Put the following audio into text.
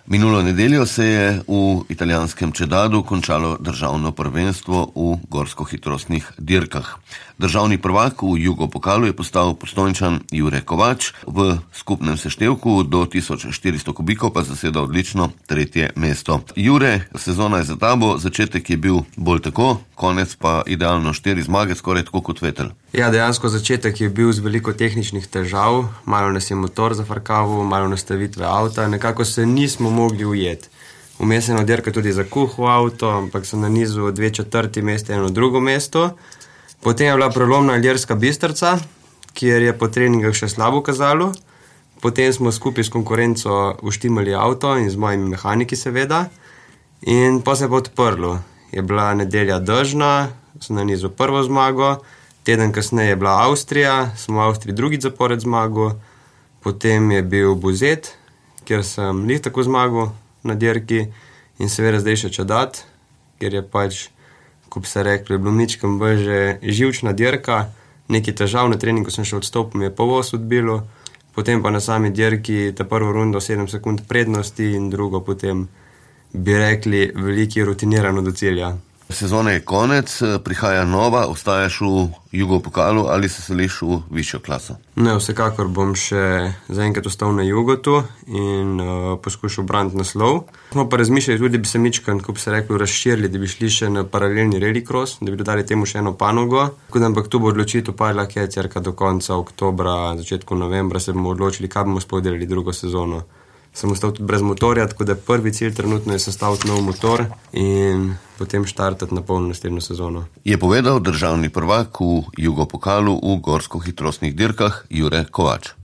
Minulo nedeljo se je v italijanskem Čedadu končalo državno prvenstvo v gorskohitrostnih dirkah. Državni prvak v jugopokalu je postal Postojnčan Jure Kovač, v skupnem seštevku do 1400 kubikov pa zasedal odlično 3. mesto. Jure, sezona je za tabo, začetek je bil bolj tako, konec pa idealno 4 zmage, skoraj tako kot Vettel. Ja, dejansko začetek je bil z veliko tehničnih težav, malo nas je motor zafrkaval, malo nastavitve avta, nekako se nismo mogli ujeti. Vmes je ena dirka tudi zakuhal avto, ampak sem na nizu 2/4 mesta in 2. mesto. Potem je bila prelomna Ilirska Bistrica, kjer je po treningah še slabo kazalo. Potem smo skupaj s konkurenco uštimali avto in z mojimi mehaniki seveda. In pa se je pa odprlo. Je bila nedelja dežna, sem na nizu prvo zmago, teden kasneje je bila Avstrija, sem v Avstriji drugi zapored zmago, potem je bil Buzet, kjer sem lih tako zmagal na dirki in seveda zdaj še Čedad, kjer je pač, ko bi se rekli, je bilo mičkam bolj že živčna dirka, nekaj težav na treningu sem še odstopil, mi je povoz odbilo, potem pa na sami dirki ta prvo rundo 7 sekund prednosti in drugo potem, bi rekli, veliki rutinirano do cilja. Sezona je konec, prihaja nova, ostaješ v jugopokalu ali se seliš v višjo klaso? Ne, vsekakor bom še zaenkrat ostal na jugotu in poskušal braniti naslov. Smo pa razmišljali tudi, bi se mičkan, ko bi se rekli, razširili, da bi šli še na paralelni rallycross, da bi dodali temu še eno panogo. Ampak tu bo odločitev padla cirka do konca oktobra, začetku novembra se bomo odločili, kaj bomo sploh delali drugo sezono. Sem ostal tudi brez motorja, tako da prvi cilj trenutno je sestaviti nov motor in potem štartati na polno naslednjo sezono. Je povedal državni prvak v jugopokalu v gorskohitrostnih dirkah Jure Kovač.